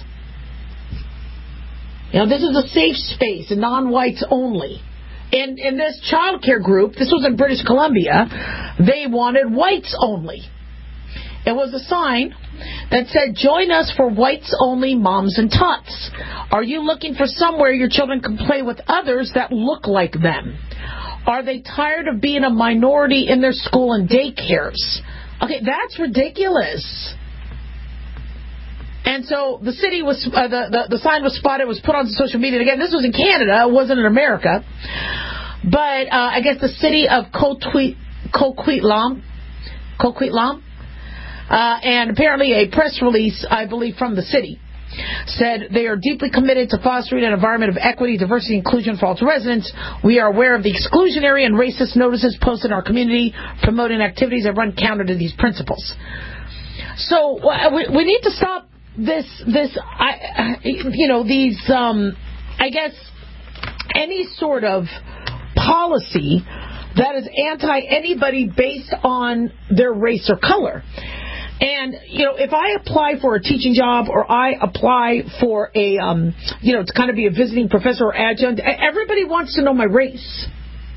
You know, this is a safe space, non-whites only. And in this child care group, this was in British Columbia, they wanted whites only. It was a sign that said, join us for whites only moms and tots. Are you looking for somewhere your children can play with others that look like them? Are they tired of being a minority in their school and daycares? Okay, that's ridiculous. And so the city was, uh, the, the, the sign was spotted, was put on social media. Again, this was in Canada, it wasn't in America. But uh, I guess the city of Coquitlam, Coquitlam, Uh, and apparently a press release, I believe, from the city said they are deeply committed to fostering an environment of equity, diversity, and inclusion for all its residents. We are aware of the exclusionary and racist notices posted in our community promoting activities that run counter to these principles. So uh, we, we need to stop this, this, I, you know, these, um, I guess, any sort of policy that is anti-anybody based on their race or color. And, you know, if I apply for a teaching job or I apply for a, um, you know, to kind of be a visiting professor or adjunct, everybody wants to know my race.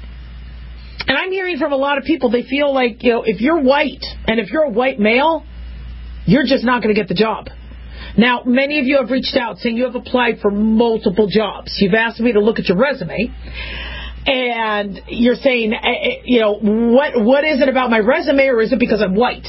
And I'm hearing from a lot of people, they feel like, you know, if you're white and if you're a white male, you're just not going to get the job. Now, many of you have reached out saying you have applied for multiple jobs. You've asked me to look at your resume. And you're saying, you know, what what is it about my resume, or is it because I'm white?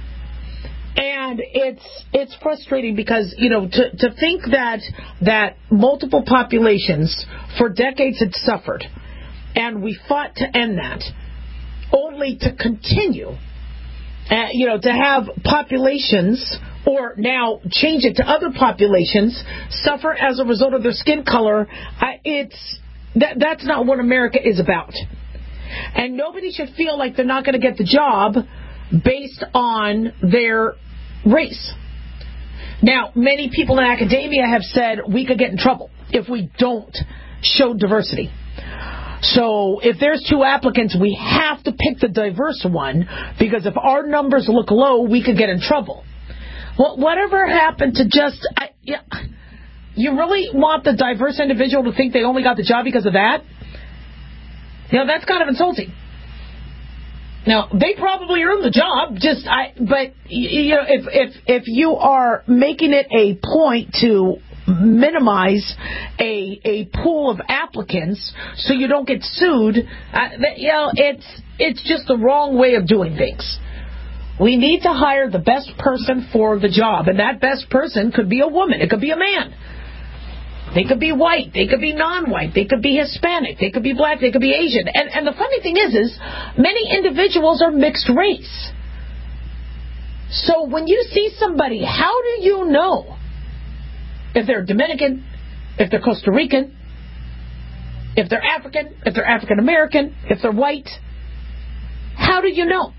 And it's it's frustrating because, you know, to, to think that that multiple populations for decades had suffered, and we fought to end that, only to continue, uh, you know, to have populations, or now change it to other populations, suffer as a result of their skin color. I, it's that that's not what America is about. And nobody should feel like they're not going to get the job based on their race. Now, many people in academia have said we could get in trouble if we don't show diversity. So if there's two applicants, we have to pick the diverse one, because if our numbers look low, we could get in trouble. Well, whatever happened to just... I, yeah, you really want the diverse individual to think they only got the job because of that? You know, that's kind of insulting. Now, they probably earned the job, just I. But you know, if if if you are making it a point to minimize a a pool of applicants so you don't get sued, uh, you know, it's it's just the wrong way of doing things. We need to hire the best person for the job, and that best person could be a woman, it could be a man. They could be white. They could be non-white. They could be Hispanic. They could be black. They could be Asian. And, and the funny thing is, is many individuals are mixed race. So when you see somebody, how do you know if they're Dominican, if they're Costa Rican, if they're African, if they're African American, if they're white? How do you know?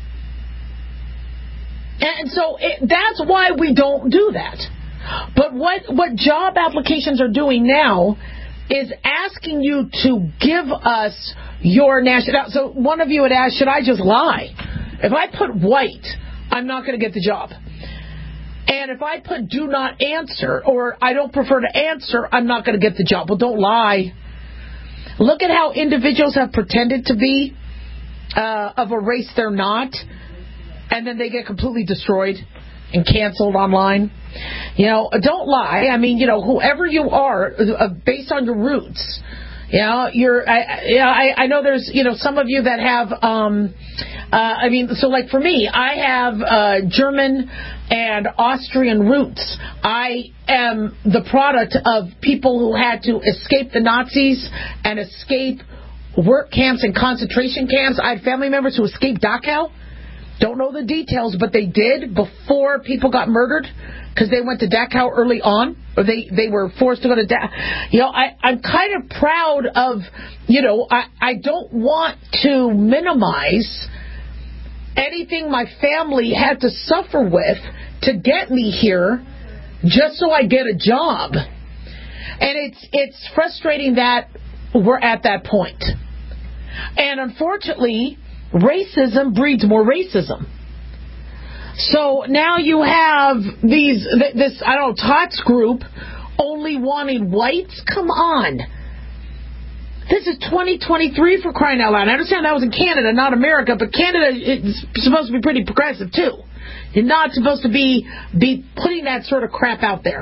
And so it, that's why we don't do that. But what, what job applications are doing now is asking you to give us your nationality. So one of you had asked, should I just lie? If I put white, I'm not going to get the job. And if I put do not answer, or I don't prefer to answer, I'm not going to get the job. Well, don't lie. Look at how individuals have pretended to be uh, of a race they're not, and then they get completely destroyed and canceled online. You know, don't lie. I mean, you know, whoever you are, uh, based on your roots, You know, you're. I, you know, I, I know there's. You know, some of you that have. Um, uh, I mean, so like for me, I have uh, German and Austrian roots. I am the product of people who had to escape the Nazis and escape work camps and concentration camps. I had family members who escaped Dachau. Don't know the details, but they did before people got murdered because they went to Dachau early on, or they, they were forced to go to Dachau. You know, I, I'm kind of proud of, you know, I, I don't want to minimize anything my family had to suffer with to get me here just so I get a job. And it's it's frustrating that we're at that point. And unfortunately, racism breeds more racism. So now you have these, this, I don't know, Tots group only wanting whites? Come on. This is twenty twenty-three for crying out loud. I understand that was in Canada, not America, but Canada is supposed to be pretty progressive too. You're not supposed to be, be putting that sort of crap out there.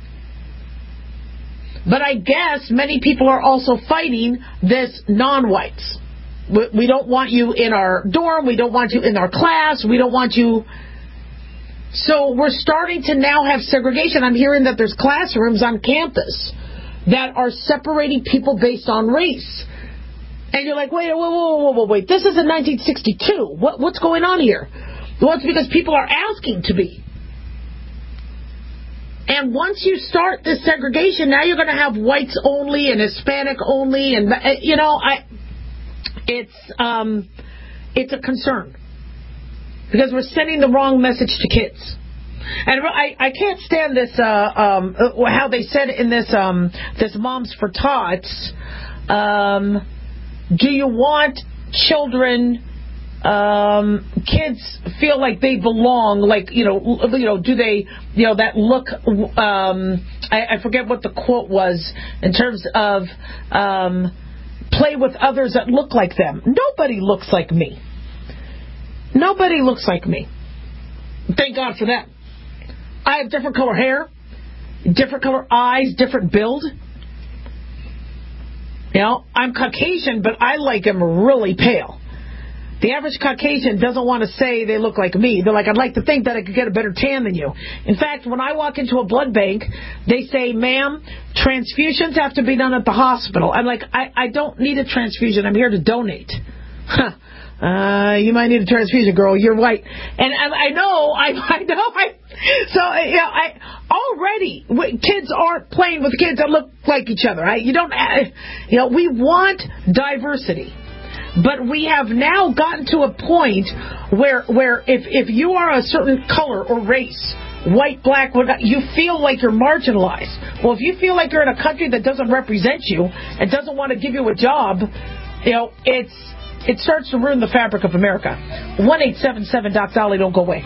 But I guess many people are also fighting this non-whites. We don't want you in our dorm. We don't want you in our class. We don't want you. So we're starting to now have segregation. I'm hearing that there's classrooms on campus that are separating people based on race. And you're like, wait, whoa, whoa, whoa, whoa, wait. This is in nineteen sixty-two. What, what's going on here? Well, it's because people are asking to be. And once you start this segregation, now you're going to have whites only and Hispanic only. And, you know, I... It's um, it's a concern because we're sending the wrong message to kids, and I, I can't stand this. Uh, um, how they said in this um, this Moms for Tots. Um, do you want children? Um, kids feel like they belong. Like you know, you know, do they? You know, that look. Um, I, I forget what the quote was in terms of. Um, play with others that look like them. Nobody looks like me. Nobody looks like me. Thank God for that. I have different color hair, different color eyes, different build. You know, I'm Caucasian, but I like them really pale. The average Caucasian doesn't want to say they look like me. They're like, I'd like to think that I could get a better tan than you. In fact, when I walk into a blood bank, they say, ma'am, transfusions have to be done at the hospital. I'm like, I, I don't need a transfusion. I'm here to donate. Huh. Uh, you might need a transfusion, girl. You're white. And, and I know, I, I know. I, so, you know, I, already, kids aren't playing with kids that look like each other. Right? You don't, you know, we want diversity. But we have now gotten to a point where where if, if you are a certain color or race, white, black, whatnot, you feel like you're marginalized. Well, if you feel like you're in a country that doesn't represent you and doesn't want to give you a job, you know, it's it starts to ruin the fabric of America. one eight seven seven Doc Dolly, don't go away.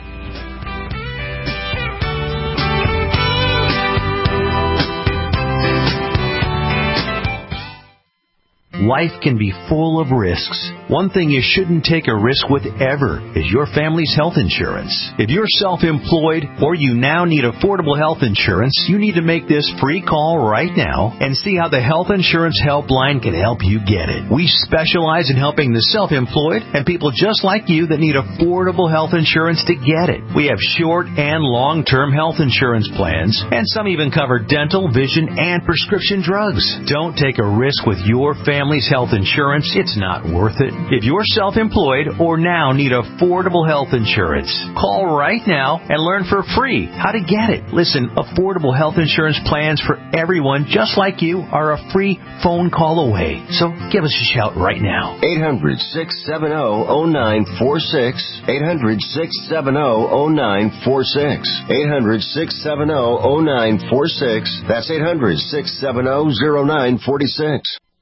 Life can be full of risks. One thing you shouldn't take a risk with ever is your family's health insurance. If you're self-employed or you now need affordable health insurance, you need to make this free call right now and see how the Health Insurance Helpline can help you get it. We specialize in helping the self-employed and people just like you that need affordable health insurance to get it. We have short and long-term health insurance plans, and some even cover dental, vision, and prescription drugs. Don't take a risk with your family's health insurance. It's not worth it. If you're self-employed or now need affordable health insurance, call right now and learn for free how to get it. Listen, affordable health insurance plans for everyone just like you are a free phone call away. So give us a shout right now. eight hundred, six seven zero, zero nine four six. eight hundred, six seven zero, zero nine four six. eight hundred, six seven zero, zero nine four six. That's eight hundred, six seven zero, zero nine four six.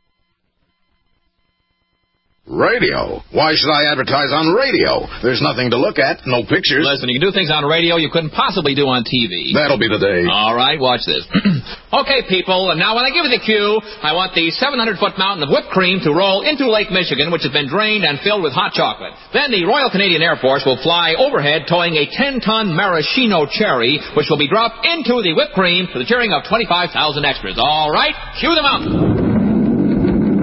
Radio? Why should I advertise on radio? There's nothing to look at, no pictures. Listen, you can do things on radio you couldn't possibly do on T V. That'll be the day. All right, watch this. Okay, people, and now when I give you the cue, I want the seven hundred foot mountain of whipped cream to roll into Lake Michigan, which has been drained and filled with hot chocolate. Then the Royal Canadian Air Force will fly overhead towing a ten ton maraschino cherry, which will be dropped into the whipped cream to the cheering of twenty-five thousand extras. All right, cue the mountain.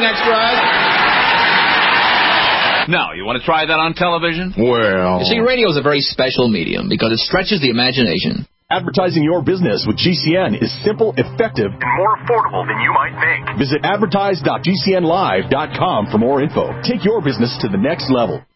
hearing extras. Now, you want to try that on television? Well... You see, radio is a very special medium because it stretches the imagination. Advertising your business with G C N is simple, effective, and more affordable than you might think. Visit advertise dot g c n live dot com for more info. Take your business to the next level.